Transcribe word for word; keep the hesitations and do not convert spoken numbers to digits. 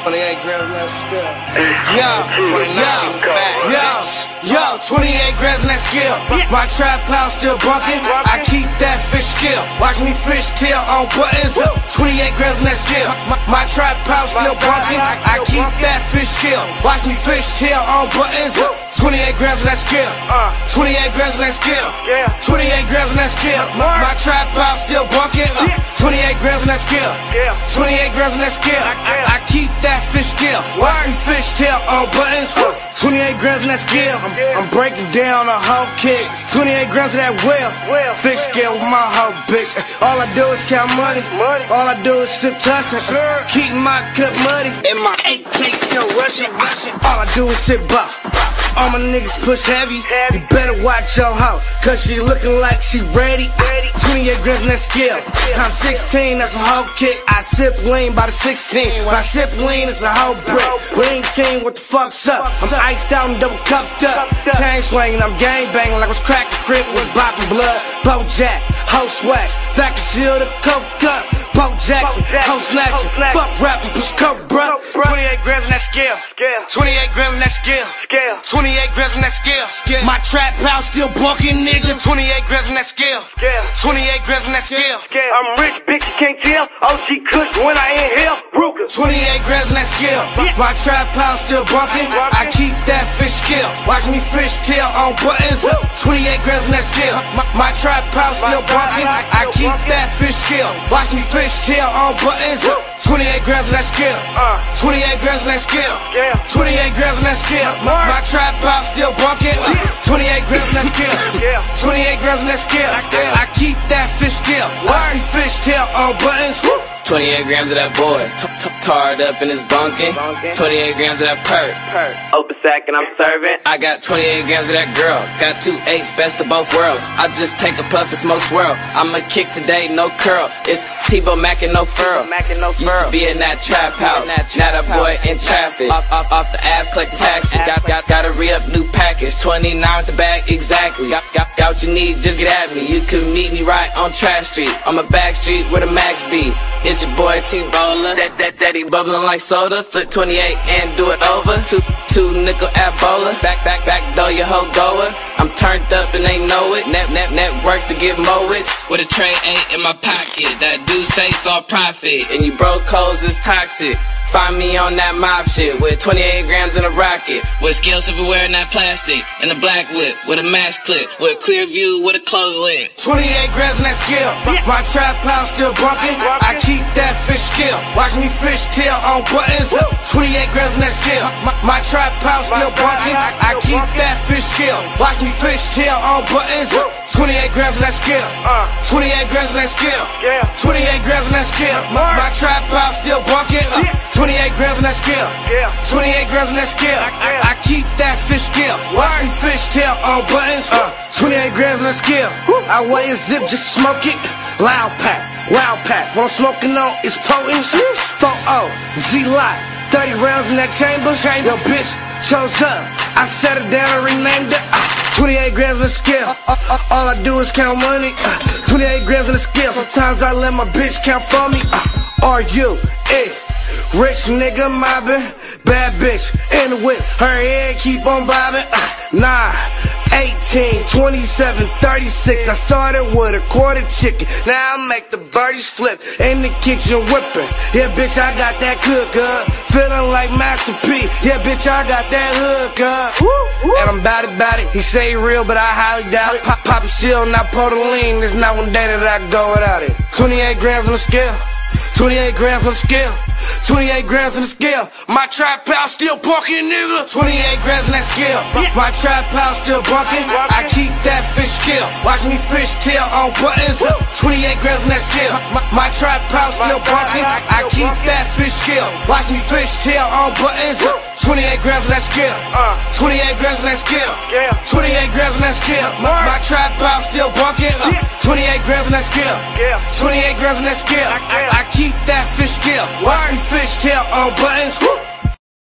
twenty-eight grams in that scale. Yo, twenty-nine, yo, yo, twenty-eight grams in that scale. My trap house still bunking. I keep that fish scale. Watch me fish tail on buttons up. twenty-eight grams in that scale. My, my trap house still bunking. I keep that fish scale. Watch me fish tail on buttons up. twenty-eight grams in that scale. twenty-eight grams in that scale. twenty-eight grams in that scale. My, my trap house still bunking. Uh, twenty-eight grams in that scale. twenty-eight grams in that scale. I, I keep that fish scale. Watch me fish tail on buttons. Uh, twenty-eight grams in that scale. I'm, I'm breaking down a whole kick. twenty-eight grams of that whale. Fish scale with my whole bitch. All I do is count money. All I do is sip tussin'. Keep my cup muddy. And my eight K still rushing. All I do is sit bop. All my niggas push heavy. You better watch your hoe, cause she looking like she ready. twenty-eight grams in that scale. I'm sixteen, that's a whole kick. I sip lean by the sixteen. When I sip lean, it's a whole brick. Lean team, what the fuck's up? I'm iced out and double cupped up. Chain swinging, I'm gang banging like I was cracking crib, was bopping blood. Bo Jack, hoe swash, vacuum seal the coke up. Bo Jackson, hoe snatching, fuck rapping, push coke, bruh. twenty-eight grams in that scale. twenty-eight grams in that scale. twenty-eight grams in that scale. My trap house still bunking, nigga. twenty-eight grams in that scale. twenty-eight grams in that scale. I'm rich, bitch, you can't tell. O G Kush when I inhale. Ruger. twenty-eight grams in that scale. My trap house still bunking. I keep that fish scale. Watch me fish tail on buttons up. twenty-eight grams in that scale. My, my trap house still bunking. I keep that fish scale. Watch me fish tail on buttons up. twenty-eight grams in that scale. twenty-eight grams in that scale. twenty-eight grams in that scale. My, my trap house still bunking. Uh, twenty-eight grams in that scale. twenty-eight grams in that scale. I, I keep that fish scale. Watch me fish tail on buttons. twenty-eight grams of that boy, tarred up in his bunkin'. twenty-eight grams of that perk, open sack and I'm serving. I got twenty-eight grams of that girl, got two eights, best of both worlds. I just take a puff and smoke swirl. I'ma kick today, no curl. It's T-Bo Mac and no furl. Used to be in that trap house, now that boy in traffic. Off, off, off the app, collecting taxes. Got, got, gotta re-up new package. twenty-nine with the bag, exactly. Got, got, got what you need, just get at me. You can meet me right on Trash Street, on my back street where the Max be. It's your boy T-Bowler, that, that daddy bubbling like soda. Flip twenty-eight and do it over. Two, two nickel Ebola. Back, back, back, door your hoe goer. I'm turned up and they know it. Net, net, network to get mowage. With a tray eight in my pocket. That do say all profit. And you broke hoes is toxic. Find me on that mob shit with twenty-eight grams in a rocket. With scale silverware in that plastic. And a black whip with a mask clip. With a clear view with a closed lid. twenty-eight grams in that scale. My trap house still bunking. I keep that fish scale. Watch me fish tail on buttons up. twenty-eight grams in that scale. My, my trap house still bunking. I keep that fish scale. Watch me fish tail on buttons up. twenty-eight grams in that scale. twenty-eight grams in that scale. twenty-eight grams in that scale. My, my trap house still bunking. Uh, twenty-eight grams in that scale. twenty-eight grams in that scale. I, I keep that fish scale. Watch me fish tail on buttons. Uh, twenty-eight grams in that scale. I weigh a zip, just smoke it. Loud pack, wild pack. What I'm smoking on is potent. four oh, G-Lock. thirty rounds in that chamber. Yo, bitch chose up. I set it down and renamed it. Uh, twenty-eight grams in the scale. Uh, uh, uh, all I do is count money. Uh, twenty-eight grams in the scale. Sometimes I let my bitch count for me. Uh, are you it? Rich nigga mobbing, bad bitch in the whip, her head keep on bobbing. Uh, nah, eighteen, twenty-seven, thirty-six. I started with a quarter chicken, now I make the birdies flip in the kitchen whipping. Yeah, bitch, I got that cook up, feeling like Master P. Yeah, bitch, I got that hook up, and I'm bout it, bout it. He say he real, but I highly doubt it. Pop, pop a shield, not Potoline. There's not one day that I go without it. twenty-eight grams on the scale. twenty-eight grams on the scale. twenty-eight grams in the scale. My trap house still bunking, nigga. twenty-eight grams in that scale. My trap house still bunking. I keep that fish scale. Watch me fish tail on buttons up. twenty-eight grams in that scale. My, my trap house still bunking. I keep that fish scale. Watch me fish tail on buttons up. twenty-eight grams in that scale. twenty-eight grams in that scale. twenty-eight grams in that scale. My, my trap house still bunking. Uh, twenty-eight grams in that scale. twenty-eight grams in that scale. I, I keep that fish scale. Watch me fish tail on buttons.